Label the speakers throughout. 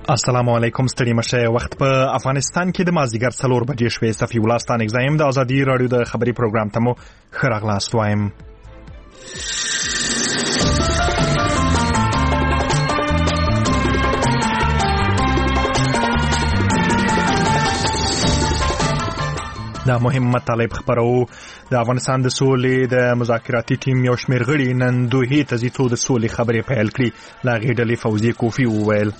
Speaker 1: السلام علیکم. ستړي مشه. وخت په افغانستان کې د مازدیګر 4 بجې شوې. صفی الله ستانک زایم د ازادي رادیو د خبري پروګرام ته مو ښه راغلاست وایم. دا مهم مطالب خبرو. د افغانستان د سولې د مذاکراتي ټیم یو شمېر غړي نن دوحې ته ځي د سولې خبرې پیل کړي. له هغې ډلې فوزیه کوفي وویل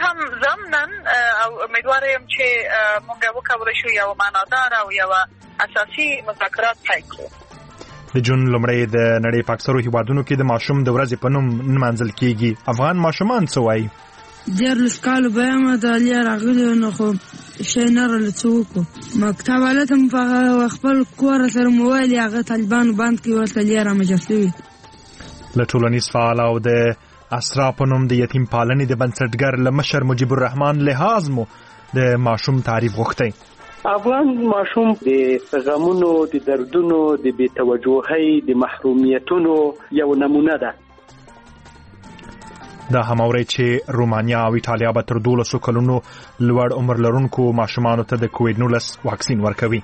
Speaker 2: او امیدوار یم چې موږ وکولای شو یو معنادار او یو اساسي مذاکرات پیل کړو.
Speaker 1: د جون لومړی د نړۍ په اکثرو هیوادونو کې د ماشوم د ورځې په نوم نمانځل کیږي. افغان ماشومان څه وایي؟
Speaker 3: 14 کالو به یم د علي راغلی نو خو شي نه رلڅوکو مکتب حالتم په خپل کور سره موبایل هغه طالبانو باندې کې ورته لري مجسوي.
Speaker 1: له ټولنیز فعال او د اسرا په نوم د یتیم پالنې د بنسټګر لمشر مجيب الرحمن لحاظ مو د ماشوم تعریف غوښتي.
Speaker 4: افغان ماشوم د غمونو، د دردونو، د بې توجهۍ، د محرومیتونو یو نمونه ده.
Speaker 1: دا هماوري چې رومانیا او ایټالیا به تر 12 کلونو لوړ عمر لرونکو ماشومانو ته د کووډ-19 واکسین ورکوي.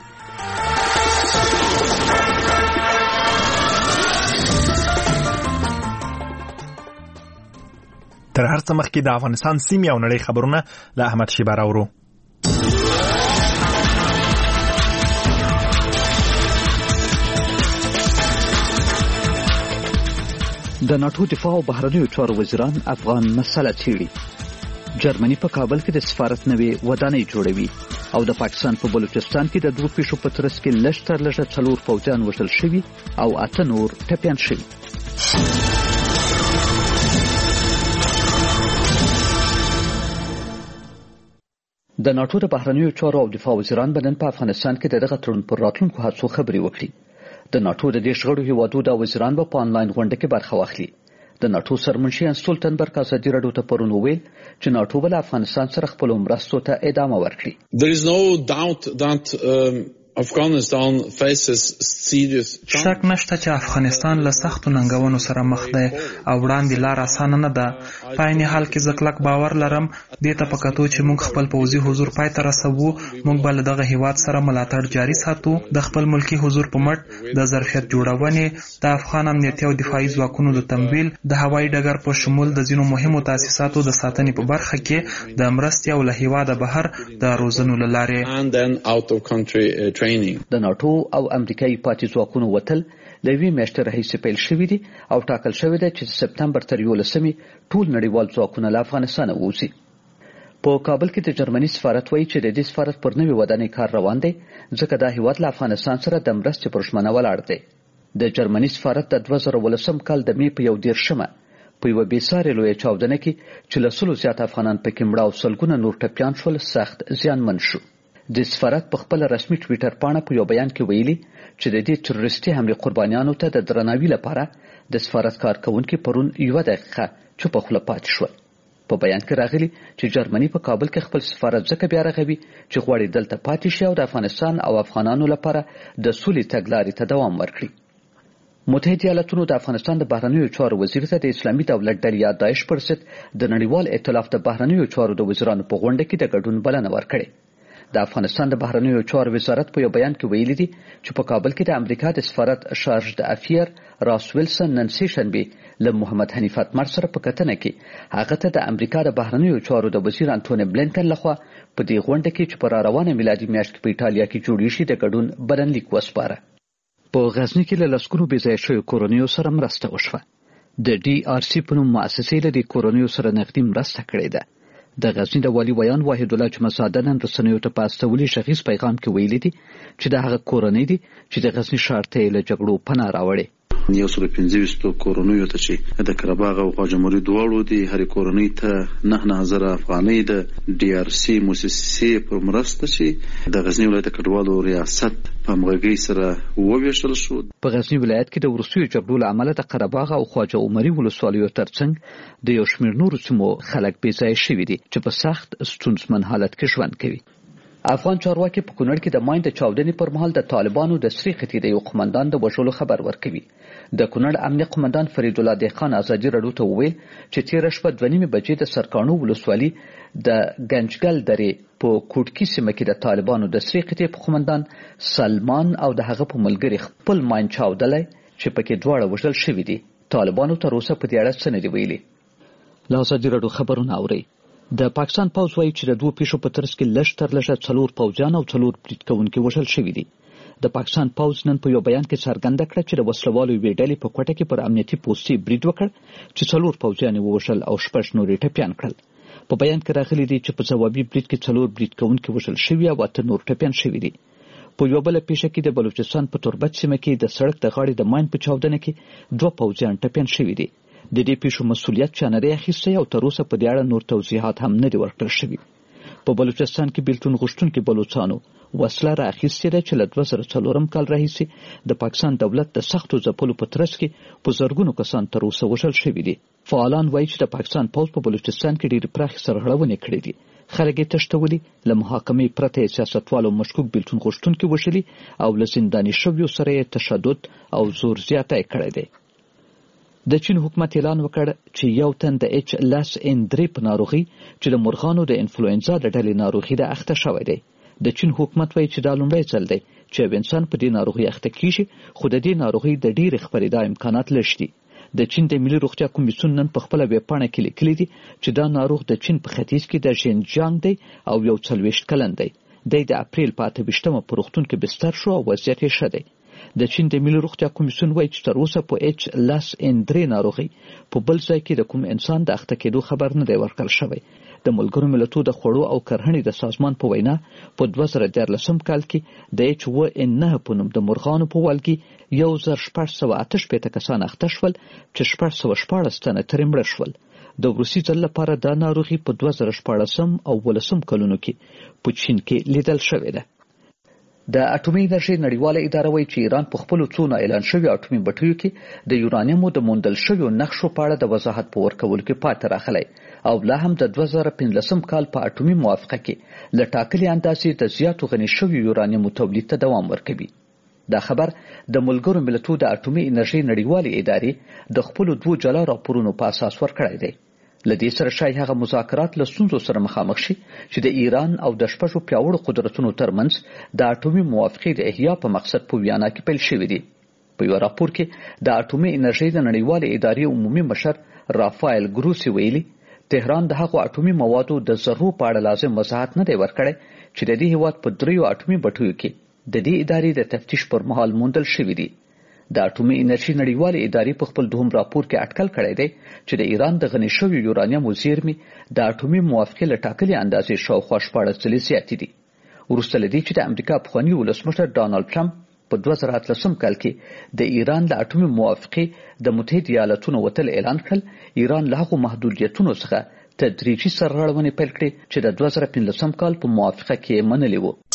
Speaker 1: تر هر څه مخکې د افغانستان سیمې او نړۍ خبرونه له احمد شیبه راوړو.
Speaker 5: د ناتو دفاع او بهرنیو چارو وزیران افغان مسله څیړي. جرمني په کابل کې د سفارت نوې ودانۍ جوړوي او د پاکستان په بلوچستان کې د دوه پیښو په ترڅ کې لږ تر لږه 4 فوجیان وژل شوي او 8 نور ټپیان شوي. د ناتو د بهرنیو چارو او دفاع وزیران بدن په افغانستان کې دغه تړون پر راتلونکو هڅو خبرې وکړي. د ناتو د دې شغړو هیوادو د وزیران په آنلاین غونډه کې برخه واخلي. د ناتو سرمنشي سټولټنبرګ ازادي رادیو ته پرون وویل چې ناتو بل افغانستان سره خپل مرستو ته ادامه ورکړي.
Speaker 6: There is no doubt that Afghanistan faces serious
Speaker 7: شک نشته چې افغانستان له سختو ننګونو سره مخ دی او وړاندې لار اسانه نه ده. په عین حال کې زه کلک باور لرم دې ته په کتو چې موږ خپل پوځي حضور پای ته رسوو، موږ به له دغه هیواد سره ملاتړ جاري ساتو. د خپل ملکی حضور په مټ د ظرفیت جوړونې، د افغان امنیتي او دفاعي ځواکونو د تمویل، د هوایي ډګر په شمول د ځینو مهمو تاسیساتو د ساتنې په برخه کې د مرستې او له هیواده بهر د روزنو له لارې
Speaker 5: د ناتو او امریکایي پاتې ځواکونو وتل د وی میاشتې راهیسې پیل شوی دی او ټاکل شوی دی چې سپتمبر تر 11 ټول نړیوال ځواکونه له افغانستان ووځي. په کابل کې د جرمني سفارت وایي چې د دې سفارت پر نوې ودانۍ کار روان دی ځکه دا هیواد له افغانستان سره د مرستې پر ژمنه ولاړ دی. د جرمني سفارت د 2018 کال د می په 11 په یو بیسارې لوی چاودنه کې چې له 100 زیات افغانان پکې مړه او سلګونه نور ټپیان شول سخت زیانمن شو. د سفارت په خپل رسمي ټویټر پاڼه په یو بیان کې ویلي چې د دې تروریستي حمله قربانیانو ته د درناوي لپاره د سفارت کارکونکو پرون 1 دقیقه چوپ خوله پاتې شو. په بیان کې راغلي چې جرمني په کابل کې خپل سفارت ځکه بیا رغوي چې غواړي دلته پاتې شي او د افغانستان او افغانانو لپاره د سولې تګلارې ته دوام ورکړي. متحده ایالاتونو د افغانستان د بهرنیو چارو وزیر ته د اسلامي دولت ډلې یا داعش پر ضد د نړیوال ائتلاف د بهرنیو چارو د وزیرانو په غونډه کې د ګډون بلنه ورکړه. د افغانستان د بهرنیو چارو وزارت په یو بیان کې ویلي دي چې په کابل کې د امریکا د سفارت شارج د افیر راس ویلسن نن سه شنبه له محمد حنیف اتمر سره په کتنه کې هغه ته د امریکا د بهرنیو چارو د وزیر انټونی بلینکن لخوا په دې غونډه کې چې پر روانه میلادي میاشت په ایټالیا کې جوړ شي د ګډون بلنلیک وسپاره. په غزنی کې له لسګونو بې ځایه شویو کورنیو سره مرسته وشوه. د ډي آر سی په نوم مؤسسې له دې کورنیو سره نغدي مرسته کړې ده. د غزنی د والی ویان واحد الله جمعزاده نن رسنیو ته په استولي شخص پیغام کې ویلي دي چې د هغه کورنۍ دي چې د غزنی ښار ته له جګړو پناه راوړي.
Speaker 8: 115 کورنیو ته چې د قرهباغ او خواجمري دواړو دي هر کورنۍ ته 9000 افغانۍ د ډي آر سی مؤسسې پر مرسته چې د غزنی ولایت کډوالو ریاست په همغږۍ سره وویشل شو.
Speaker 5: په غزنی ولایت کې د وروستیو جګړو له امله د قرهباغ او خواجمري ولسوالیو ترڅنګ د یو شمېر نورو سیمو خلک بې ځایه شوي دي چې په سخت ستونزمن حالت کې ژوند کوي. افغان چارواکي په کونړ کې د ماین د چاودنې پر مهال د طالبانو د سری خطي د یو قومندان د وژلو خبر ورکوي. د کونړ امنیه قومندان فرید الله دهقان ازادي رادیو ته وویل چې 13 شپه 2:30 بجې د سرکانو ولسوالي د ګنجګل درې په کوټکی سیمه کې د طالبانو د سری قطعې په قومندان سلمان او د هغه په ملګری خپل ماین چاودلای چې پکې دواړه وژل شوي دي. طالبانو تر اوسه په دې اړه څه نه دي ویلي. له ازادي راډیو خبرونه اورئ. د پاکستان پوځ وایي چې د دوه پیښو په ترڅ کې لږ تر لږه 4 پوځیان او 4 برید کوونکي وژل شوي دي. د پاکستان پوځ نن په یو بیان کې څرګنده کړه چې د وسلوالو یوې ډلې په کوټه کې پر امنیتي پوستي برید وکړ چې 4 پوځیان ووژل او 6 نور ټپیان کړل. په بیان کې راغلي دي چې په ځوابي برید کې 4 برید کوونکي وژل شوي او 8 نور ټپیان شوي دي. په یو بل پیښه کې د بلوچستان په تربت سیمه کې د سړک د غاړې د ماین په چاودنه کې 2 پوځیان ټپیان شوي دي. د دې پیښو مسؤلیت چا نه دی اخیستی او تر اوسه په دې اړه نور توضیحات هم نه دي ورکړل شوي. په بلوچستان کې بیلتون غوښتونکي بلوچستانو وسله را اخیستې ده چې له 2004 کال راهیسې د پاکستان دولت د سختو ځپلو په ترڅ کې په زرګونو کسان تر اوسه وژل شوي دي. فعالان وایي چې د پاکستان پوځ په بلوچستان کې ډېرې پراخې سرغړونې کړې دي. خلک یې تښتولي، له محاکمې پرته یې سیاستوالو مشکوک بیلتون غوښتونکي وژلي او له زنداني شویو سره یې تشدد او زور زیاتی کړی دی. د چین حکومت اعلان وکړ چې یو تن د H5N3 په ناروغي چې د مرغانو د انفلوئنزا د ډلې ناروغي ده اخته شوی دی. د چین حکومت وایي چې دا لومړی ځل دی چې یو انسان په دې ناروغي اخته کیږي، خو د دې ناروغي د ډېرې خپرېدا امکانات لږ دي. د چین د ملي روغتیا کمیسیون نن په خپله ویبپاڼه کې لیکلي دي چې دا ناروغ د چین په ختیځ کې د ژینجیانګ دی او یو 40 کلن دی. دی د اپریل په 28 په روغتون کې بستر شو او وضعیت یې ښه دی. د چین د ملي روغتیا کمیسیون وایي چې تر اوسه په H5N3 ناروغي په بل ځای کې د کوم انسان د اخته کېدو خبر نه دی ورکړل شوی. د ملګرو ملتونو د خوړو او کرهڼې د سازمان په وینا په 2014 کال کې د H1N9 په نوم د مرغانو په والګي 1658 کسان اخته شول چې 614 تنه ترې مړه شول. د وروستي ځل لپاره دا ناروغي په 2014 او 2018 کلونو کې په چین کې لیدل شوې ده. د اټومي انرژي نړیواله اداره وایي چې ایران په خپلو څو اعلان شویو اټومي بټیو کې د یورانیمو د موندل شویو نقشو په اړه د وضاحت په ورکولو کې پاتې راغلی او لا هم د 2015 کال په اټومي موافقه کې له ټاکلې اندازې د زیاتو غني شویو یورانیمو تولید ته دوام ورکوي. دا خبر د ملګرو ملتونو د اټومي انرژي نړیوالې ادارې د خپلو 2 جلا راپورونو په اساس ورکړی دی. لدې سره شای هغه مذاکرات له ستونزو سره مخامخ شي چې د ایران او د شپږو پیاوړو قدرتونو ترمنځ د اټومي موافقې د احیا په مقصد په ویانا کې پیل شوي دي. په یو راپور کې د اټومي انرژي د نړیوالې ادارې عمومي مشر رافایل ګروسی ویلي تهران د هغو اټومي موادو د ذرو په اړه لازم وضاحت نه دی ورکړی چې د دې هیواد په 3 اټومي بټیو کې د دې ادارې د تفتیش پر مهال موندل شوي دي. د اټومي انرژي نړیوالې ادارې په خپل دوهم راپور کې اټکل کړی دی چې د ایران د غني شویو یورانیمو زیرمې د اټومي موافقې له ټاکلې اندازې شاوخوا 14 ځلې زیاتې دي. وروسته له دې چې د امریکا پخواني ولسمشر ډانالډ ټرمپ په 2018 کال کې د ایران له اټومي موافقې د متحده ایالاتونو وتل اعلان کړل، ایران له هغو محدودیتونو څخه تدریجي سرغړونې پیل کړې چې د 2015 کال په موافقه کې منلې وو.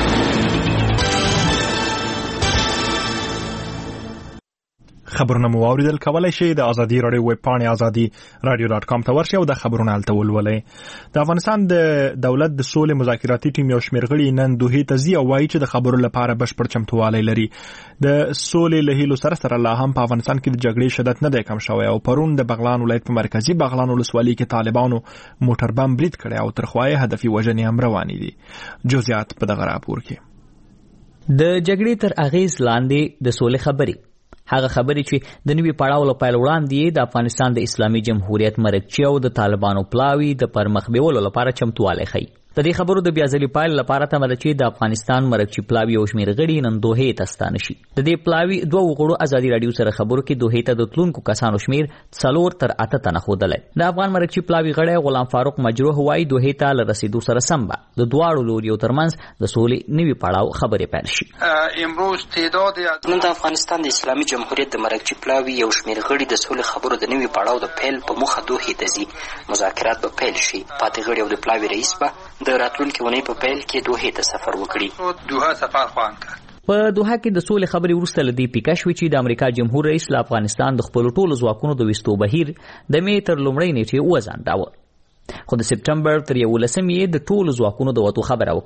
Speaker 1: خبرونه مو اوریدل کولای شئ د ازادي رادیو ویب پاڼې azadi.radio.com ته ورشئ او د خبرونو هلته ولولئ. د افغانستان د دولت د سولې مذاکراتي ټیم یو شمېر غړي نن دوحې ته ځي او وایي چې د خبرو لپاره بشپړ چمتووالی لري. د سولې له هیلو سره لا هم په افغانستان کې د جګړې شدت نه دی کم شوی او پرون د بغلان ولایت په مرکزی بغلان ولسوالۍ کې طالبانو موټر بم برید کړی او تر خوایې هدفي وژنې هم روانې دي. جزئیات په دغه راپور کې.
Speaker 9: د جګړې تر اغیز لاندې د سولې خبرې هغه خبرې چې د نوي پړاو لپاره وړاندې د افغانستان د اسلامي جمهوریت مرکچي او د طالبانو پلاوي د پرمخ بیولو لپاره چمتوالی ښیي. د دې خبرو د بیا ځلې پایل لپاره تمه ده چې د افغانستان مرکچي پلاوي او شمېر غړي نن دوحې ته ستانه شي. د دې پلاوي 2 غړو ازادي رادیو سره خبرو کې دوحې ته د تلونکو کسانو شمېر 4 تر 8 تنه ښودلی. د افغان مرکچي پلاوي غړی غلام فاروق مجروح وایي دوحې ته له رسیدو سره سم به د دواړو لوریو ترمنځ د سولې نوي پړاو خبرې پیل شي.
Speaker 10: امروز تعداد نن د افغانستان د اسلامي جمهوریت د مرکچي پلاوي یو شمېر غړي د سولې خبرو د نوي پړاو د پیل په موخه دوحې ته ځي. مذاکرات به پیل شي. پاتې غړي او د پلاوي رئیس به د راتلونکي ونې په پیل کې دوحې ته سفر وکړي.
Speaker 11: دوحه سفر خواهند کرد.
Speaker 9: په دوحه کې د سولې خبرې وروسته له دې پیکه شوې چې د امریکا جمهور رئیس له افغانستان د خپلو ټولو ځواکونو د ویستو بهیر د مې تر لومړۍ نیټې وځنډاوه، خو د سپټمبر تر 11 د ټولو ځواکونو د وتو خبره وکړه.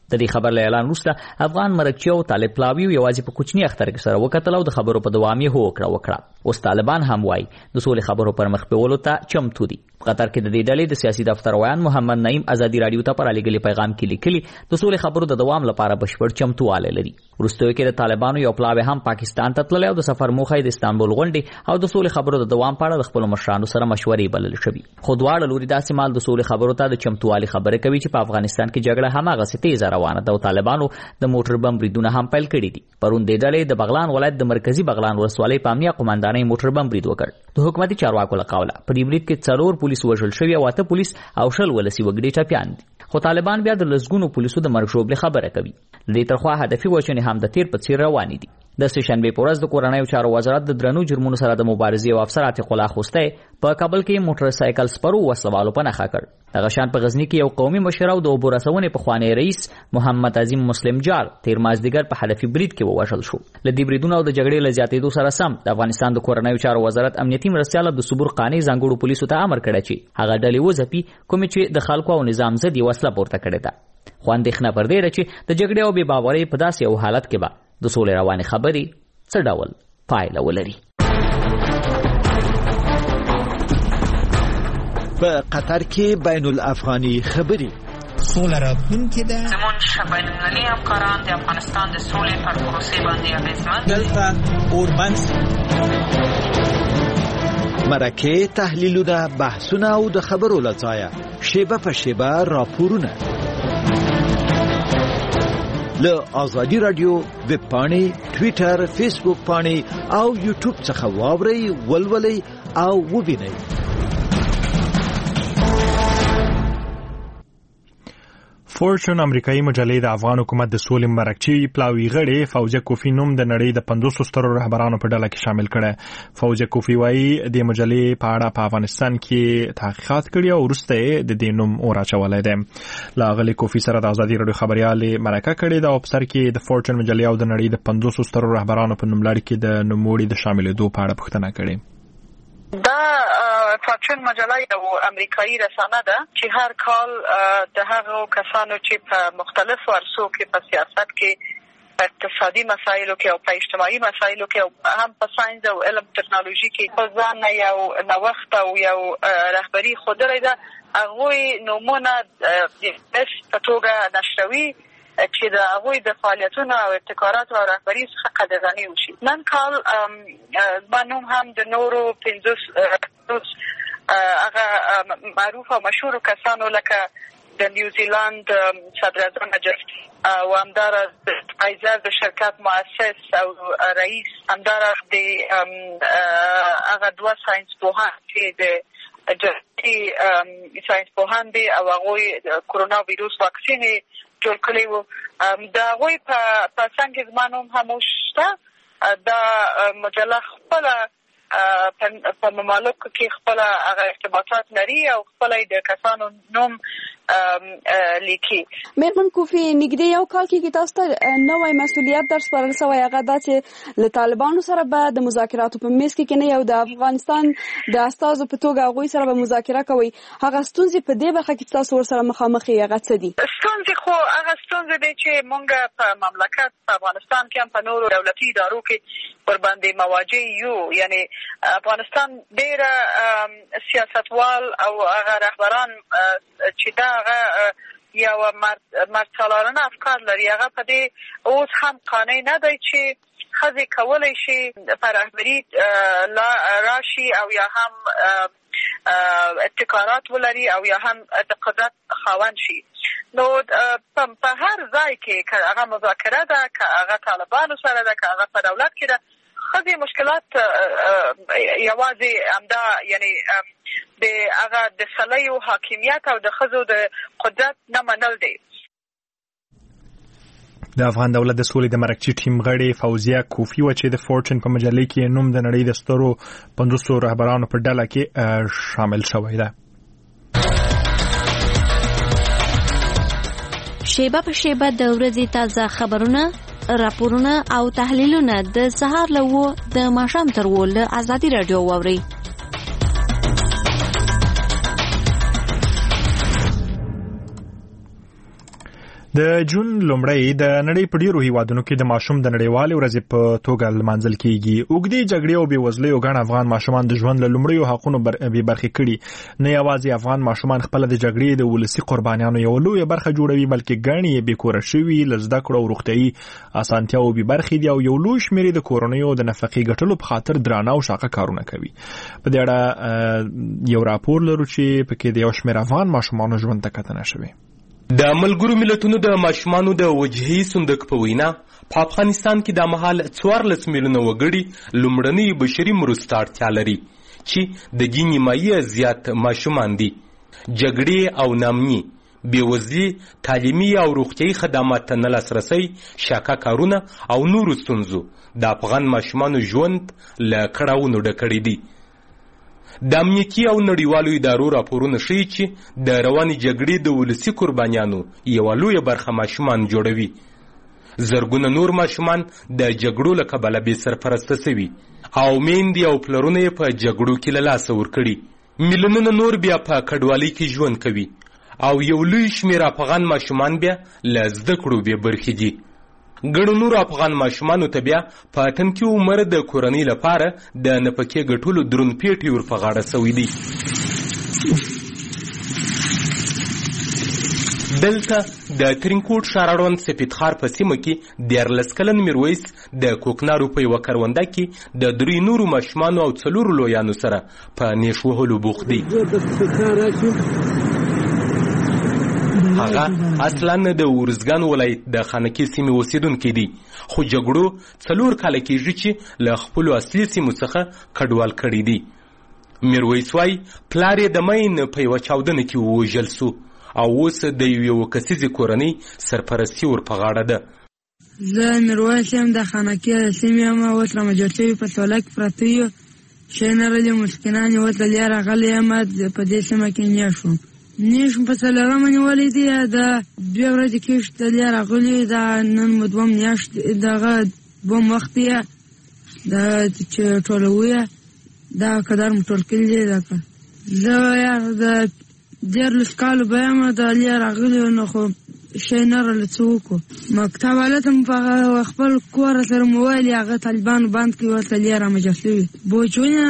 Speaker 9: د دې خبر له اعلان وروسته افغان مرکچي او طالب پلاوی یوازې په کوچني اختر کې سره وکتل او د خبرو په دوام یې هوکړه وکړه. اوس طالبان هم وایي د سولې خبرو پر مخ بیولو ته چمتو دي. قطر کې د دې ډلې د سیاسي دفتر ویان محمد نعیم ازادي رادیو ته پر لګلي پیغام کې لیکلي د سولې خبرو د دوام لپاره بشپړ چمتواله لري. وروستیو کې د طالبانو یو پلاوی هم پاکستان ته تللی او د سفر موخه د استانبول غونډې او د سولې خبرو د دوام په اړه د خپل مشرانو سره مشورې بلل شوې. خو دواړه لوري داسې مال د سولې خبرو ته د چمتووالي خبره کوي چې په افغانستان کې جګړه هماغسې تیزه روانه ده او طالبانو د موټر بم بریدونه هم پیل کړي دي. پرون د ډلې د بغلان ولایت د مرکزی بغلان ولسوالۍ په امنیه قومندانۍ موټر بم برید وکړ. د حکومتي چارواکو له قوله په دې برید کې 4 پولیس وژل شوي او 8 پولیس او 10 ولسي وګړي ټپیان دي. خو طالبان بیا د لسګونو پولیسو د مرګ ژوبلې خبره کوي. د دې ترخوا هدفي وژنې هم د تیر په څیر روانې دي. د سشنبه په ورځ د کورنیو چارو وزارت د درنو جرمونو سره د مبارزې او افسر عتیق الله خوسته په کابل کې موټر سایکل سپرو وسلوالو په نخښه کړ. دغه شان په غزنی کې یو قومي مشر او د اوبو رسونې په خوانی رئیس محمد عظیم مسلم جار تیر مازدیګر په هدفي برید کې ووژل شو. ل دې بریدونو او د جګړې له زیاتېدو سره سم د افغانستان د کورنیو چارو وزارت امنیتي مرستیال د صبور قانی ځانګړو پولیسو ته امر کړی چې هغه ډلې وځپي کومې چې د خلکو او نظام ضد وسله پورته کړې ده. خو اندېښنه پر دې ده چې د جګړې او بې باورۍ په داسې یو حالت کې به د سولې روانې خبرې څه ډول پایله ولري.
Speaker 11: په قطر کې بین الافغاني خبرې
Speaker 12: سوله راتلونکې ده.
Speaker 2: زموږ بین المللي همکاران د افغانستان د سولې پر پروسې باندې اغېزمن
Speaker 12: دلته اوربند
Speaker 11: مرکې تحلیلونه بحثونه او د خبرو له ځایه شیبه په شیبه راپورونه له آزادي رادیو ویب پاڼې ټویټر فیسبوک پاڼې او یوټیوب څخه واورئ ولولئ او ووینئ.
Speaker 1: فورچون امریکایي مجلې د افغان حکومت د سولې مرکچي پلاوی غړي فوزیه کوفی نوم د نړۍ د 500 سترو رهبرانو په ډله کې شامل کړي. فوزیه کوفی وايي د مجلې په اړه په افغانستان کې تحقیقات کړي او وروسته د دې نوم اوراچولای دی. لاغلی کوفی سره د آزادي رادیو خبريال مرکه کړي د افسر کې د فورچون مجلې او د نړۍ د 500 سترو رهبرانو په نوملړ کې د نوموړي د شاملېدو په اړه پوښتنه کړي.
Speaker 2: دا فورچون مجله یو امریکایي رسانه ده چې هر کال د هغو کسانو چې په مختلفو عرصو کې په سیاست کې په اقتصادي مسایلو کې او په اجتماعي مسایلو کې او هم په ساينس او علم ټکنالوژي کې په ځان یو نوښت او یو رهبري ښودلې ده. هغوی نومونه د بس په توګه نشروي چې د هغوی د فعالیتونو او ابتکاراتو او رهبري څخه قدرداني وشي. نن کال زما نوم هم د نورو 50 هغه معروف او مشهور کسانو لکه د نیوزیلند صدراعظم او همدارس د فایزر د شرکت مؤسس او رئیس، همدارس د هغه 2 ساينس پوهان چې د جدي ساينس پوهان دي او هغوی کرونا ویروس واکسین جوړ کړی وو. د هغوی په څنګ کې زما نوم هم شته. دا مجله خپله په ممالکو کې خپله هغه ارتباطات لري او خپله د کسانو نوم لیکي.
Speaker 13: میرمن کوفی نږدې یو کال کې تاسو ته نوی مسؤلیت در سپارل شوی، هغه دا چې له طالبانو سره به د مذاکراتو په میز کې نه یو د افغانستان د استازو په توګه هغوی سره به مذاکره کوي. هغه ستونزې په دې برخه کې تاسو ورسره مخامخ یې هغه څه دي؟
Speaker 2: ستونزې خو هغه ستونزې دي چې مونږ په مملکت په افغانستان کې هم په نورو دولتي ادارو کې ورباندې مواجه یو. یعنی افغانستان ډېر سیاستوال او هغه رهبران چې دا هغه یو مرسالارانه افکار لري، هغه په دې اوس هم قانع نه دی چې ښځې کولی شي په رهبري راشي او یا هم ابتکارات ولري او یا هم د قدرت خاوند شي. نو په هر ځای کې که هغه مذاکره ده، که هغه طالبانو سره ده، که هغه په دولت کې ده، ښځې مشکلات یوازې همدا یعنی د هغه د سلیو حاکمیت او د ښځو د قدرت نه منل دی.
Speaker 1: د افغان دولت د سولې د مرکچي ټیم غړي فوزیه کوفی و چې د فورچون په مجلې کې نوم د نړۍ د سترو 500 رهبرانو په ډله کې شامل شوی دی.
Speaker 14: شیبه په شیبه د ورځې تازه خبرونه، راپورونه او تحلیلونه د سهار له 9 د ماښام تر 10 له آزادي رادیو واورئ.
Speaker 1: د جون لومړی د نړۍ په ډیرو هیوادونو کې د ماشوم د نړیوالې ورځې په توګه لمانځل کیږي. اوږدې جګړې او بېوزلۍ او ګڼ افغان ماشومان د ژوند له لومړیو حقونو بې برخې کړي. نه یوازې افغان ماشومان خپل د جګړې د ولسي قربانیانو یو لویه برخه جوړوي، بلکې ګڼ یې بېکوره شوي، له زده کړو او روغتیایي اسانتیاو بې برخې دي او یو لوی شمېر د کورنیو د نفقې ګټلو په خاطر درانه او شاقه کارونه کوي. په دې اړه یو راپور لرو چې پکې د یو شمېر افغان ماشومانو ژوند ته کتنه شوې.
Speaker 15: د ملګرو ملتونو د ماشومانو د وجهي صندوق په وینا په افغانستان کې د مهال 14 میلیونه وګړي لومړنۍ بشري مرستې اړتیا لري چې د دې نیمایي زیات ماشومان دي. جګړې او نامني، بېوزلي، تعلیمي او روغتیایي خدمات ته نه لاسرسی، شاقه کارونه او نورو ستونزو د افغان ماشومانو ژوند له کړاوونو ډک کړی دی. د امنیتي او نړیوالو ادارو راپورونه ښیي چې د روانې جګړې د ولسي قربانیانو یوه لویه برخه ماشومان جوړوي. زرګونه نور ماشومان د جګړو له کبله بې سرپرسته شوي او میندې او پلرونه یې په جګړو کې له لاسه ورکړي. میلیونونه نور بیا په کډوالۍ کې ژوند کوي او یو لوی شمېر افغان ماشومان بیا له زده کړو بې برخې دي. ګڼو نورو افغان ماشومانو ته بیا په تنکي عمر د کورنۍ لپاره د نفقې ګټلو دروند پیټی ور په غاړه سوی دی. دلته د ترینکوټ ښاراړوند سپیدخار په سیمه کې 14 کلن میرویس د کوکنارو په یوه کرونده کې د 3 نورو ماشومانو او 4 لویانو سره په نیش وهلو بوخت دی. هغه اصلا د ورزګان ولایت د خانکي سیمې اوسیدونکی دی، خو جګړو 4 کاله کېږي چې له خپلو اصلي سیمو څخه کډوال کړي دي. میرویس وایي پلار یې د مین په یوه چاودنه کې ووژل سو او اوس د یوې کسیزې کورنۍ سرپرستي ور په غاړه ده.
Speaker 3: زه میرویس یم، د خانکي سیمې یم، اوس رامجوړ شوي په سوله کې پراته یو شی نه رلي مسکینان یې اوس له لیا راغلی یم په دې سیمه کې نیش وم. نیش په څلورمه نیولې دي، د 2 ورځې کېږي د لیا راغلي، دا نن مو 2 میاشت دغه 2 وخت یې چې ټولوو یې دا قدر مو ټول کړي دي. زه د 14 کالو به یم د لیا راغلي، نو خو شی نه رله څه وکړو. مکتب هلته مو په خپل کور سره مو ویل هغه طالبانو بند کړي، ورته لیا رامجبور شوي بوچونه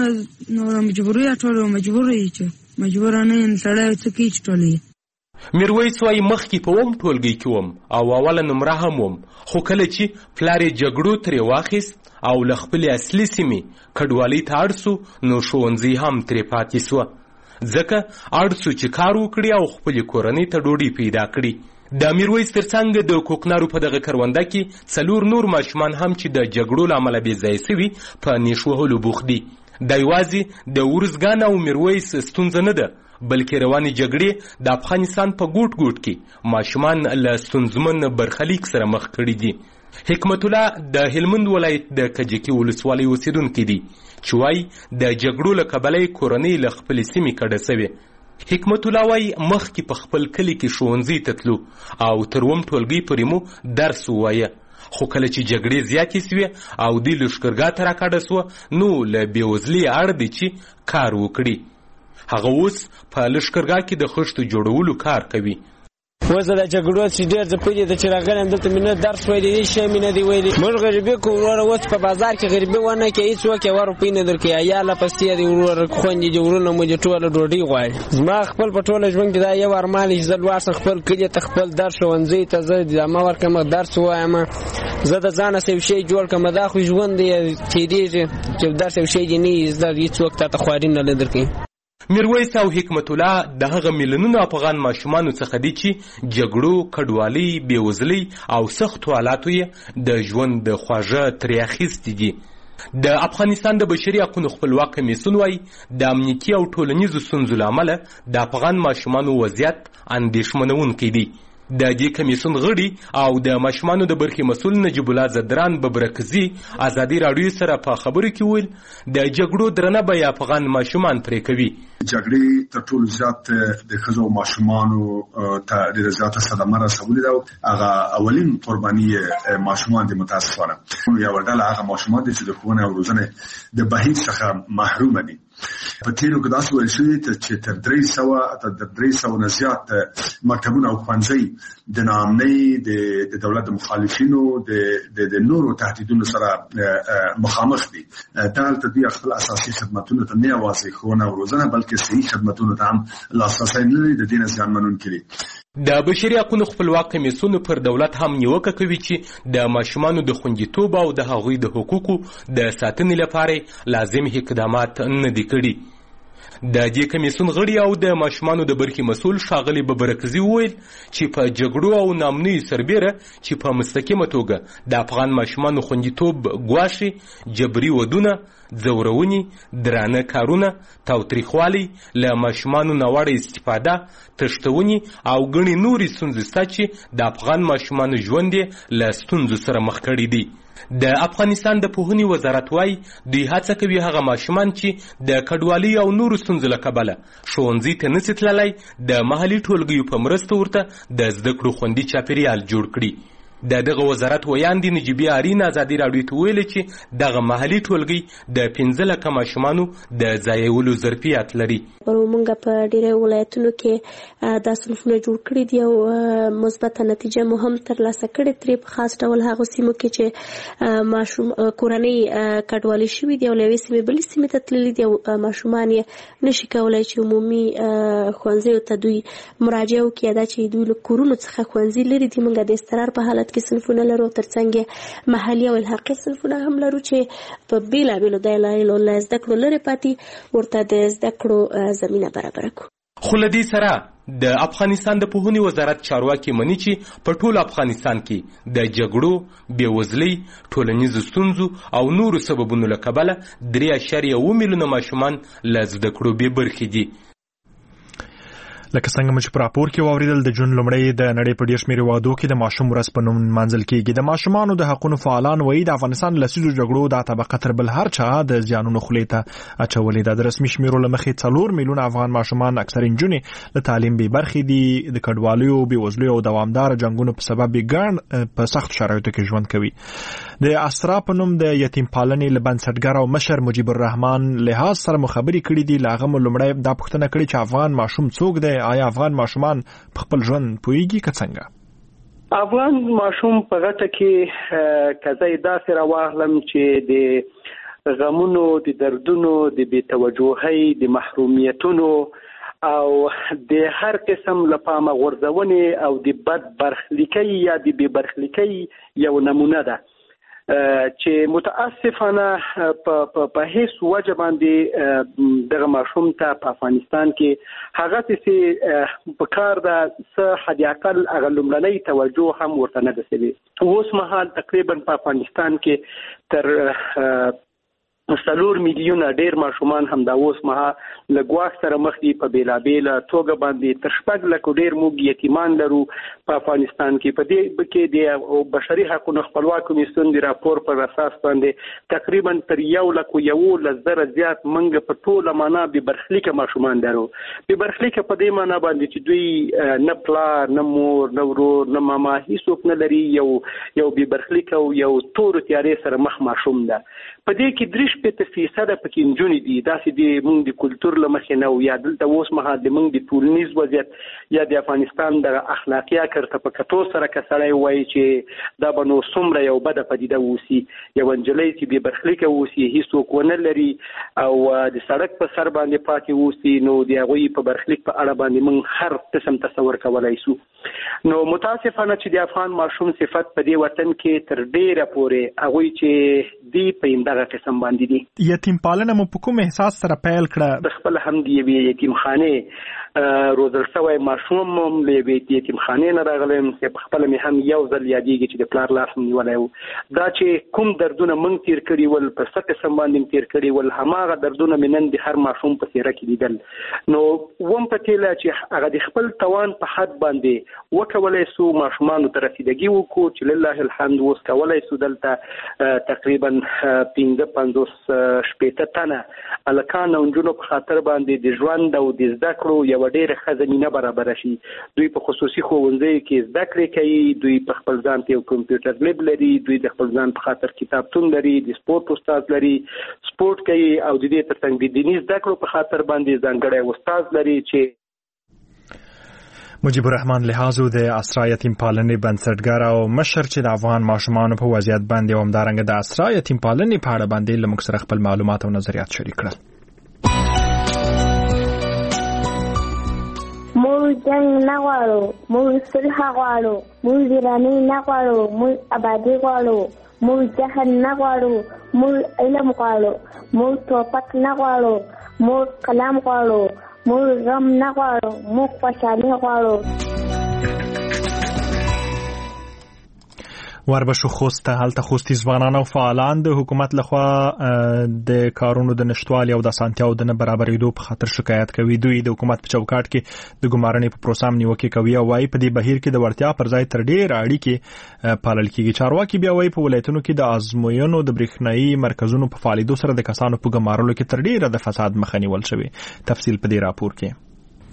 Speaker 3: نو رامجبوري ټول مجبور یې چې مجبور نه یم سړی څه کوي چې ټول یې.
Speaker 15: میرویس وایي مخکې په وم ټولګۍ کې وم او اوله نمره هم وم، خو کله چې پلار یې جګړو ترې واخیست او له خپلې اصلي سیمې کډوالۍ ته اړ سو، نو ښوونځی هم ترې پاتې سوه، ځکه اړ سو چې کار وکړي او خپلې کورنۍ ته ډوډۍ پیدا کړي. د میرویس ترڅنګ د کوکنارو په دغه کرونده کې 4 نور ماشومان هم چې د جګړو له امله بې ځایه سوي په نیش وهلو بوخت دي. دا یوازې د ورزګان او میرویس ستونزه نه ده، بلکې روانې جګړې د افغانستان په ګوټ ګوټ کې ماشومان له ستونزمن برخلیک سره مخ کړي دي. حکمت الله د هلمند ولایت د کجکي ولسوالۍ اوسیدونکی دی چې وایي د جګړو له کبله یې کورنۍ له خپلې سیمې کډه سوې. حکمت الله وایي مخکې په خپل کلي کې ښوونځي ته تلو او تر 1 ټولګۍ پورې مو درس ووایه، خو کله چې جګړې زیاتې سوې او دوی لښکرګاه ته راکډه سوه، نو له بېوزلۍ اړ دی چې کار وکړي. هغه اوس په لښکرګاه کې د خښتو جوړولو کار کوي.
Speaker 16: اوس د جګړو چې ډېر ځپلي ده چې راغلی یم دلته مې نه درس ویلی هېڅ شی مې نه دی ویلي. موږ غریبي کوو وروره، اوس په بازار کې غریبي ونه کړې هېڅوک 1 روپۍ نه درکوي، یا لپسې دی وروره خویندې دي ورونه مو دي ټوله ډوډۍ غواړي. زما خپل په ټوله ژوند کې دا یو ارمان دی چې زه لوړ شم خپل کلي ته، خپل درس ښوونځي ته زه ادامه ورکړم، درس ووایم، زه د ځانه څه یو شی جوړ کړم. دا خو ژوند دی تېرېږي چې داسې یو شی دې نه وي زده هېڅوک تا ته خواري نه درکوي.
Speaker 15: میرویس او حکمت الله د هغه میلیونونو افغان ماشومانو څخه دي چې جګړو، کډوالۍ، بېوزلۍ او سختو حالاتو یې د ژوند د خواږه ترې اخیستي دي. د افغانستان د بشري حقونو خپلواک کمیسیون وایي د امنیتي او ټولنیزو ستونزو له امله د افغان ماشومانو وضعیت اندېښمنونکی دی. د دې کمیسیون غړي او د ماشومانو د برخې مسؤل نجیب الله زدران ببرکزي ازادي راډیو سره په خبرو کې ویل د جګړو درنه بیه افغان ماشومان پرې کوي
Speaker 17: جګړې تر ټولو زیات د ښځو او ماشومانو ته ډېره زیاته صدمه رسولې ده. هغه اولین قرباني ماشومان دي متاسفانه. یو ډله هغه ماشومان دي چې د ښوونې او روزنې د بهیر څخه محروم دي. په تیرو کې داسې ویل شوي چې تر 300 نه زیات مکتبونه او ښوونځي د ناامنۍ د دولت د مخالفینو د نورو تهدیدونو سره مخامخ دي. دلته دوی خپل اساسي خدماتونو ته نه یوازې ښوونه او روزنه بلکې صحي خدماتونو ته هم لاسرسی نه لري. د دې نه زیانمنونکي دي.
Speaker 15: د بشري حقوقو خپلواک کمیسیون پر دولت هم نیوکه کوي چې د ماشومانو د خوندیتوب او د هغوی د حقوقو د ساتنې لپاره لازم اقدامات نه دي کړي. د دې کمیسیون غړي او د ماشومانو د برخې مسؤل ښاغلي ببرکزي وویل چې په جګړو او ناامنیو سربیره چې په مستقیمه توګه د افغان ماشومانو خوندیتوب ګواښي، جبري ودونه، ځورونې، درانه کارونه، تاوتریخوالی، له ماشومانو ناوړه استفاده، تښتونې او ګڼې نورې ستونزې شته چې د افغان ماشومانو ژوند یې له ستونزو سره مخ کړی دی. د افغانستان د پوهنې وزارت وايي دوی هڅه کوي هغه ماشومان چې د کډوالۍ او نورو ستونزو له کبله ښوونځي ته نشي تللی د محلي ټولګیو په مرسته ورته د زده کړو خوندي چاپیریال جوړ کړي. د دغه وزارت ویاندې نجیبې آرین ازادي راډیو ته ویلي چې دغه محلي ټولګي د 15 لکه ماشومانو د ځایولو ظرفیت لري.
Speaker 18: موږ په ډېرو ولایتونو کې دا صنفونه جوړ کړي دي او مثبته نتیجه مو هم ترلاسه کړې ترې په خاص ډول هغو سیمو کې چې ماشوم کورنۍ کډوالي شوي دي او له یوې سیمې بلې سیمې ته تللي دي او ماشومان یې نشي کولی چې عمومي ښوونځیو ته دوی مراجعه وکړي. دا چې دوی له کورونو څخه ښوونځي لري دي. موږ د اضطرار په حالت کې صنفونه لرو، ترڅنګ محلي او الحاقي صنفونه هم لرو چې په بیلابیلو دلایلو له زده کړو لرې پاتې ورته د زده کړو زمینه برابره کړو.
Speaker 15: خو له دې سره د افغانستان د پوهنې وزارت چارواکي مني چې په ټول افغانستان کې د جګړو، بېوزلۍ، ټولنیزو ستونزو او نورو سببونو له کبله 3.7 میلیونه ماشومان له زده کړو بې برخې دي.
Speaker 1: لکه څنګه چې په راپور کې واوریدل د جون لومړی د نړۍ په ډېر شمېر هېوادو کې د ماشوم ورځ په نوم نمانځل کېږي. د ماشومانو د حقونو فعالان وایي د افغانستان لسیزو جګړو دا طبقه تر بل هر چا د زیانونو خولې ته اچولې ده. د رسمي شمیرو له مخې 4 میلیونه افغان ماشومان اکثر نجونې له تعلیم بې برخې دي. د کډوالیو، بېوزلیو او دوامداره جنګونو په سبب ګڼ په سختو شرایطو کې ژوند کوي. د اسرا په نوم د یتیم پالنې له بنسټګر او مشر مجیب الرحمن لحاظ سره مو خبرې کړې دي. له هغه مو لومړی دا پوښتنه کړې چې افغان ماشوم څوک دی؟ آیا افغان ماشومان په خپل ژوند پوهیږي که څنګه؟
Speaker 4: افغان ماشوم په غټه کې کزای داسې راواخلم چې د غمونو، د دردونو، د بېتوجهۍ، د محرومیتونو او د هر قسم له پامه غورځونې او د بد برخلیکۍ یا د بې برخلیکۍ یو نمونه ده چې متاسفانه په هیڅ وجه باندې دغه ماشوم ته په افغانستان کې هغه څه په کار ده څه حد اقل هغه لومړنۍ توجه هم ورته نه ده شوې. اوس مهال تقریبا په افغانستان کې تر 4 میلیونه ډېر ماشومان هم دا اوس مهال له ګواښ سره مخ دي. په بېلابېله توګه باندې تر 6 لکو ډېر موږ یتیمان لرو په افغانستان کې. په دې کې د بشري حقوقو خپلواک کمیسیون د راپور پر اساس باندې تقریبا تر 1,11,000 زیات موږ په ټوله معنا بې برخلیکه ماشومان لرو. بې برخلیکه په دې معنا باندې چې دوی نه پلار، نه مور، نه ورور، نه ماما هیڅوک نه لري. یو بې برخلیکه او یو تورو تیارې سره مخ ماشوم ده. په دې کې 3% پکې نجونې دي. داسې د موږ د کلتور له مخې نه او یا دلته اوس مهال د موږ د ټولنیز وضعیت یا د افغانستان د اخلاقي عکرته په کتو سره که سړی وایي چې دا به نو څومره یو بده پدیده اوسي. یو نجلۍ چې بې برخلیکه اوسي، هیڅوک ونه لري او د سړک په سر باندې پاتې اوسي، نو د هغوی په برخلیک په اړه باندې موږ هر قسم تصور کولی شو. نو متاسفانه چې د افغان ماشوم صفت په دې وطن کې تر ډېره پورې هغوی چې دی په دغه قسم باندې دي.
Speaker 1: یتیم پالنه مو په کوم احساس سره پیل کړه؟
Speaker 4: د خپل هم دی یتیم خانه روزل شوی ماشوم هم له یتیمخانې نه راغلم چې په خپل مې هم یو ځل یادېږي چې د پلار لاس نیولی و. دا چې کوم دردونه موږ تیر کړي ول په څه قسم باندې تیر کړي ول هماغه دردونه مې نن د هر ماشوم په څیره کې لیدل. نو وم په تیله چې هغه د خپل توان په حد باندې وکولای سو ماشومانو ته رسیدګي وکړو چې لله الحمد اوس کولای سو دلته تقریبا 50 تنه الکان او نجونو په خاطر باندې د ژوند او د زده کړو یو ډېره ښه زمینه برابره شي. دوی په خصوصي ښوونځیو کې زده کړې کوي، دوی په خپل ځان کې یو کمپیوټر لیب لري، دوی د خپل ځان په خاطر کتابتون لري، د سپورت استاد لري، سپورت کوي او د دې ترڅنګ د دیني زده کړو په خاطر باندې ځانګړی استاد لري چې
Speaker 1: مجيب الرحمن لحاظو د اسرا یتیم پالنې بنسټګر او مشر چې د افغان ماشومانو په وضعیت باندې او همدارنګه د اسرا یتیم پالنې په اړه باندې لمک سره خپل معلومات او نظریات شریک کړل.
Speaker 19: موږ جنگ نه غواړو، موږ صلح غواړو، موږ ویراني نه غواړو، موږ آبادي غواړو، موږ جهل نه غواړو، موږ علم غواړو، موږ توپک نه غواړو، موږ کلام غواړو، موږ غم نه غواړو، موږ خوشحالي غواړو.
Speaker 1: وربشو خوست هلته خوستي ځوانان او فعالان د حکومت لخوا د کارونو د نشټوالي او د اسانتیاو د نه برابرېدو په خاطر شکایت کوي. دوی د حکومت په چوکاټ کې د ګمارنې په پروسه نیوکه کوي او وايي په دې بهیر کې د ورتیا پر ځای تر ډېر اړیکې پالل کېږي. چارواکي بیا وايي په ولایتونو کې د ازموینو د برېښنايي مرکزونو په فعالیدو سره د کسانو په ګمارلو کې تر ډېره د فساد مخه نیول شوی. تفصیل په دې راپور کې.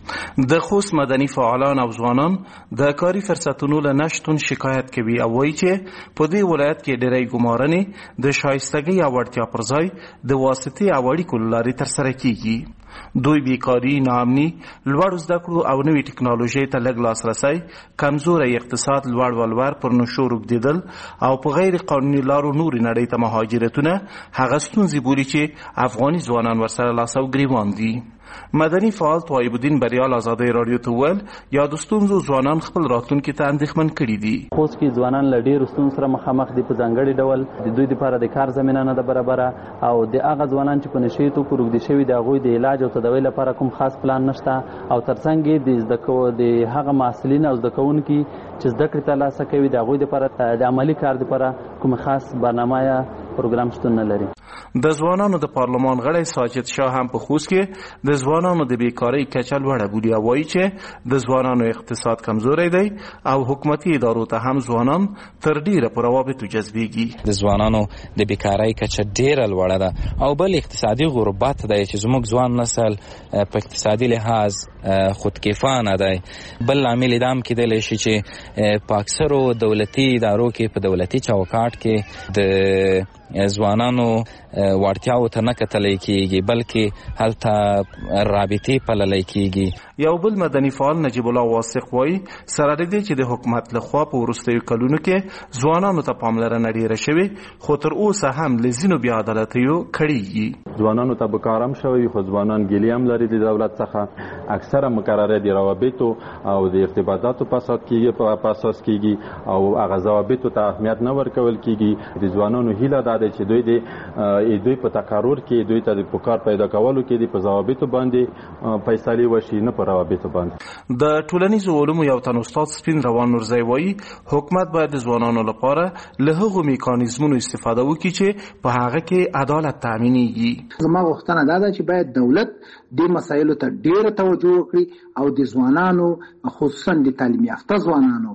Speaker 20: د خوست مدني فعالان او ځوانان د کاري فرصتونو له نشتون شکایت کوي او وایي چې په دې ولایت کې ډېری ګمارنې د شایستګۍ او وړتیا پر ځای د واسطې او اړیکو له لارې ترسره کیږي. دوی بیکاري، ناامني، لوړ زده کړو او نوې ټکنالوژۍ ته لږ لاسرسی، کمزوری اقتصاد، لوړ ولور، پر نشو روږدېدل او په غیر قانوني لارو نورې نړۍ ته مهاجرتونه هغه ستونزې بولي چې افغاني ځوانان ورسره لاس او ګریوان دي. مدني فعال طایب الدین بریال آزادۍ رادیو ته وویل یا د ستونزو ځوانان خپل راتلونکي ته اندېښمن کړي دي.
Speaker 21: خوست کې ځوانان له ډېرو ستونزو سره مخامخ دي. په ځانګړي ډول د دوی لپاره د کار زمینه نه ده برابره او د هغه ځوانان چې په نشې توکو روږدي شوي د هغوی د علاج او تداوۍ لپاره کوم خاص پلان نشته او ترڅنګ د هغه محصلین او زده کوونکي چې زده کړې ترلاسه کوي د هغوی لپاره د عملي کار لپاره کوم خاص برنامه یا پروګرام شتون نه لري.
Speaker 20: د ځوانانو د پارلمان غړی ساجد شاه هم په خوست کې د ځوانانو د بیکارۍ کچه لوړه بولي او وایي چې د ځوانانو اقتصاد کمزوری دی او حکومتي ادارو ته هم ځوانان تر ډیره په روابطو جذبېږي.
Speaker 22: د ځوانانو د بیکارۍ کچه ډیره لوړه ده او بل اقتصادي غربت دی چې زموږ ځوان نسل په اقتصادي لحاظ خودکفانه دی. بل لامل دا هم کیدلی شي چې په اکثرو دولتي ادارو کې په دولتي چوکاټ کې د ځوانانو وړتیاو ته نه کتلی کېږي بلکې هلته رابطې پللی کېږي.
Speaker 20: یو بل مدني فعال نجیب الله واثق وایي سره د دې چې د حکومت لخوا په وروستیو کلونو کې ځوانانو ته پاملرنه ډېره شوې خو تر اوسه هم له ځینو بې عدالتیو کړېږي.
Speaker 23: ځوانانو ته به کار هم شوی خو ځوانان ګیلې هم لري د دولت څخه. اکثره مقررې د روابطو او د ارتباطاتو په اساس کېږي او هغه ضوابطو ته اهمیت نه ورکول کېږي. د ځوانانو هیله دا ده چې دوی په تقرر کې دوی ته د کار پیدا کولو کې په ضوابطو باندې فیصلې وشي نه په روابطو باندې.
Speaker 20: د ټولنیزو علومو یو تن استاد سپین روان نورزی وایي حکومت باید د ځوانانو لپاره له هغو میکانیزمونو استفاده وکړي چې په هغه کې عدالت تامینېږي.
Speaker 24: زما غوښتنه دا ده چې باید دولت دې مسایلو ته ډېره توجه وکړي او د ځوانانو خصوصا د تعلیم یافته ځوانانو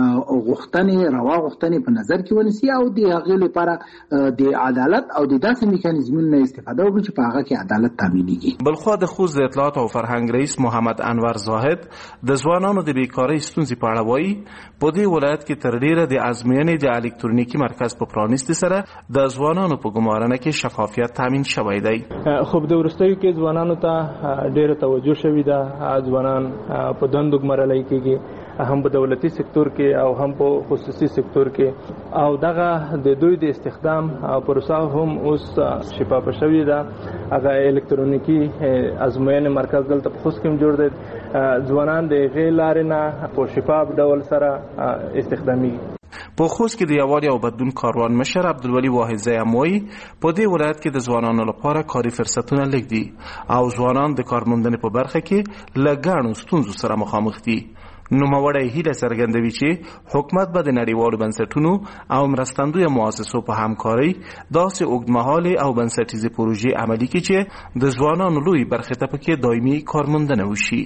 Speaker 24: غوښتنې روا غوښتنې په نظر کې ونیسي او د هغې لپاره د عدالت او د داسې میکانیزمونو نه استفاده وکړي چې په هغه کې عدالت تامینېږي.
Speaker 20: بلخوا د خوست د اطلاعات او فرهنګ رئیس محمد انور زاهد د ځوانانو د بیکارۍ ستونزې په اړه وایي په دې ولایت کې تر ډیره د ازموینې د الکترونیکي مرکز په پرانیستي سره د ځوانانو په ګمارنه کې شفافیت تامین شوی دی.
Speaker 25: خو د وروستیو کې ځوانانو ته ډیره توجه شوې ده. ځوانان په دندو ګمارلی کېږي هم په دولتي سکتور کې او هم په خصوصي سکتور کې او دغه د دوی د استخدام پروسه هم اوس شفافه شوې ده. هغه الکترونیکي ازموینې مرکز دلته په خوست کې هم جوړ دی. ځوانان د هغې لارې نه په شفاف ډول سره استخدامېږي.
Speaker 20: په خوست کې د یووالي او بدلون کاروان مشر عبدالولي واحدزی وایي په دې ولایت کې د ځوانانو لپاره کاري فرصتونه لږ دي او ځوانان د کارموندنې په برخه کې له ګڼو ستونزو سره مخامخ دي. نوموړی هیله څرګندوي چې حکومت به د نړیوالو بنسټونو او مرستندویه مؤسسو په همکارۍ داسې اوږدمهالې او بنسټیزې پروژې عملي کړي چې د ځوانانو لوی برخې ته پکې دایمي کارموندنه وشي.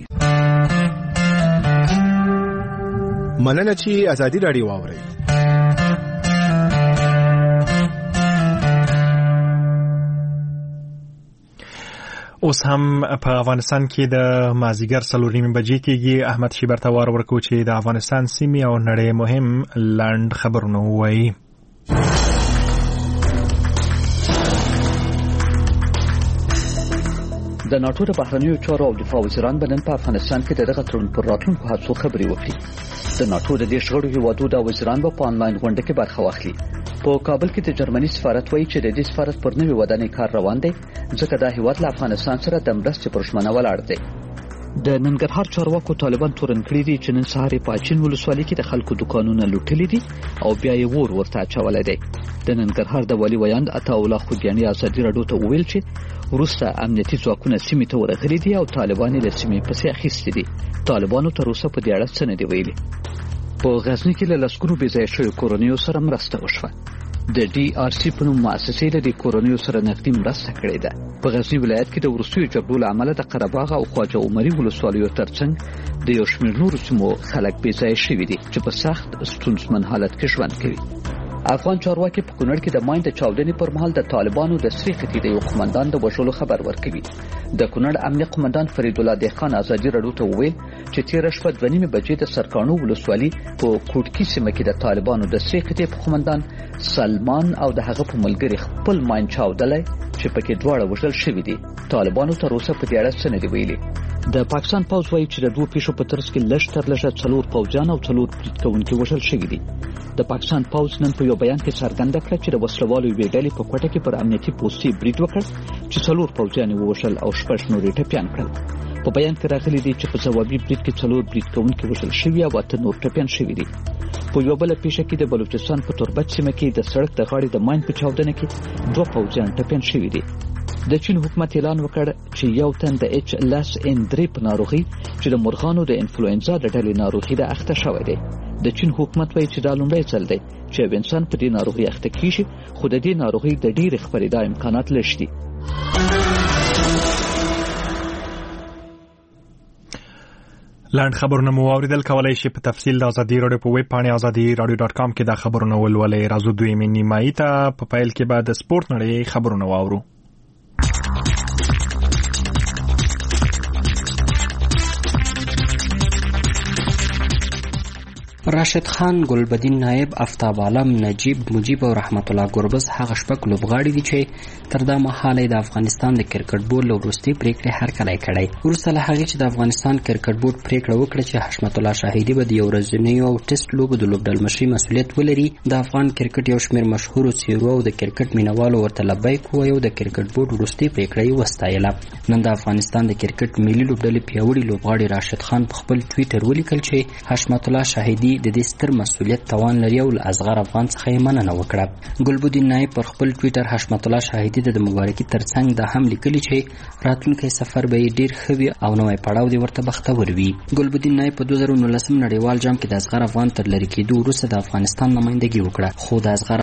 Speaker 5: مننه چې ازادي راډیو واورئ.
Speaker 1: اوس هم په افغانستان کې د مازیګر 4:30 بجې کېږي. احمد شیبر ته وار ورکو چې د افغانستان سیمې او نړۍ مهم لنډ خبرونه ووایي.
Speaker 6: د ناټو د بهرنیو چارو او دفاع وزیران به نن په افغانستان کې د دغه تړون پر راتلونکو هڅو خبرې وکړي. د ناټو د دې شغړو هیوادو د وزیران به په انلاین غونډه کې برخه واخلي. په کابل کې د جرمني سفارت وایي چې د دې سفارت پر نوې ودانۍ کار روان دی ځکه دا هیواد له افغانستان سره د مرستې پر ژمنه ولاړ دی. د ننګرهار چارواکو طالبان تورن کړی دي چې نن سهار په اچین ولسوالۍ کې د خلکو دکانونه لوټلي دي او بیا یې ورته اچولای دی. د ننګرهار د والي ویاند عطا الله خوګیاني ازادي راډیو ته وویل چې وروسته امنیتي ځواکونه سیمې ته ورغلي دي او طالبان له سیمې پسې اخیستي دي. طالبانو تر اوسه په دې اړه څه نه دی ویلي. په غزنی کې له لسګونو بې ځایه شویو کورنیو سره مرسته وشوه. د ډي آر سی په نوم مؤسسې له کورنیو سره نقدي مرسته کړې ده. په غزنی ولایت کې د وروستیو جګړو له امله د قرهباغ او خواجه عمري ولسوالیو ترڅنګ د یو شمېر نورو سیمو خلک بې ځایه شوي دي چې په سخت ستونزمن حالت کې ژوند کوي. افغان چارواکي په کونړ کې د ماین د چاودنې پر مهال د طالبانو د سری خطي د یو قومندان د وژلو خبر ورکوي. د کونړ امنیه قومندان فرید الله دهخان ازادي راډیو ته وویل چې تېره شپه 2:30 بجې د سرکانو ولسوالۍ په کوټکی سیمه کې د طالبانو د سری خطي قومندان سلمان او د هغه په ملګری خپل ماین چاودلای چې پکې دواړه وژل شوي دي. طالبانو تر اوسه په دې اړه څه نه دی ویلي. د پاکستان پوځ وایي چې د دوه پیښو په ترڅ کې لږ تر لږه 4 پوځیان او 4 برید کوونکي وژل شوي دي. د پاکستان پوځ نن په یو بیان کې څرګنده کړه چې د وسلوالو یوې ډلې په کوټه کې پر امنیتي پوستې برید وکړ چې 4 پوځیان ووژل او 6 نور ټپیان کړل. په بیان کې راغلي دي چې په ځوابي برید کې 4 برید کوونکي وژل شوي او 8 نور ټپیان شوي دي. په یو بل پیښه کې د بلوچستان په توربت سیمه کې د سړک د غاړې د ماین په چاودنه کې 2 پوځیان ټپیان شوي دي. د چین حکومت اعلان وکړ چې یو تن د H5N3 په ناروغي چې د مرغانو د انفلوئنزا د ډلې ناروغي ده اخته شوی دی. د چین حکومت وایي چې دا لومړی ځل دی چې یو انسان په دې ناروغي اخته کیږي خو د دې ناروغي د ډېرې خپرېدا امکانات لږ دي.
Speaker 1: لاند خبرونه مو اوریدل کولای شي په تفصیل د ازادي راډیو په ویب پاڼه azadi.radio.com کې د خبرونو ولولې. راځو دوی نیمایي ته په پیل کې بعد سپورت نړۍ خبرونه واورو.
Speaker 7: راشد خان، ګلبدین نایب، افتاب عالم، نجیب، مجیب او رحمت الله ګربز هغه شپږ لوبغاړي دي چې تر دا مهاله د افغانستان د کرکټ بورډ له وروستۍ پریکړې هرکلی کړی. وروسته له هغې چې د افغانستان کرکټ بورډ پریکړه وکړه چې حشمت الله شاهدي به د یو ورځنیو او ټیسټ لوبو د لوبډلمشري مسؤلیت ولري، د افغان کرکټ یو شمېر مشهورو څیرو او د کرکټ مینوالو ورته لبیک وویل او د کرکټ بورډ وروستۍ پریکړه یې وستایله. نن د افغانستان د کرکټ ملي لوبډلې پیاوړي لوبغاړي راشد خان په خپل ټویټر ولیکل چې حشمت الله شاهدي د دې ستر مسؤلیت توان لري او اصغر افغان څخه یې مننه وکړه. ګلبدین نایب پر خپل ټویټر حشمت الله شاهدي د مبارکي ترڅنګ د هم لیکلي چې راتلونکی سفر به ډیر ښه وي او نوی پړاو دی ورته بختور وي. ګلبدین نایب په 2019 نړیوال جام کې د اصغر افغان تر لرې کېدو وروسته د افغانستان نمایندګي وکړه، خو د اصغر